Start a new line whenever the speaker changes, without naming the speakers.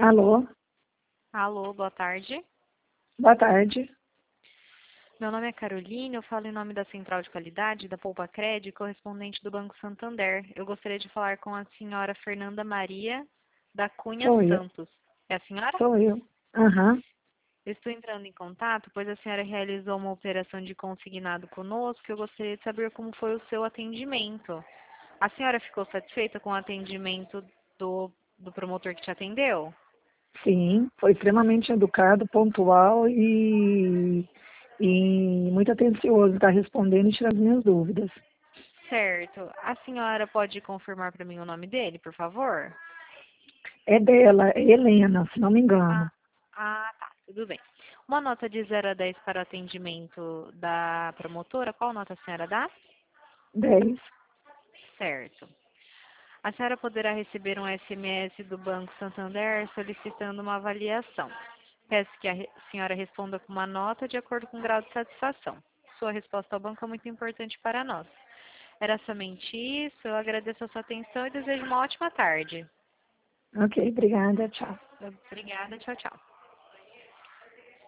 Alô,
Alô, boa tarde.
boa tarde.
Meu nome é Caroline, eu falo em nome da Central de Qualidade da Poupa Cred, correspondente do Banco Santander. Eu gostaria de falar com a senhora Fernanda Maria da Cunha
Sou eu,
Santos. É a senhora?
sou eu. Aham,
Eu estou entrando em contato, pois a senhora realizou uma operação de consignado conosco e eu gostaria de saber como foi o seu atendimento. A senhora ficou satisfeita com o atendimento do promotor que te atendeu?
sim, foi extremamente educado, pontual e muito atencioso, está respondendo e tirando as minhas dúvidas.
Certo. A senhora pode confirmar para mim o nome dele, por favor?
É dela, é Helena, se não me engano.
Tá, tudo bem. Uma nota de 0 a 10 para o atendimento da promotora, qual nota a senhora dá?
10.
Certo. A senhora poderá receber um SMS do Banco Santander solicitando uma avaliação. Peço que a senhora responda com uma nota de acordo com o grau de satisfação. Sua resposta ao banco é muito importante para nós. Era somente isso, eu agradeço a sua atenção e desejo uma ótima tarde.
Ok, obrigada, tchau.
Obrigada, tchau, tchau.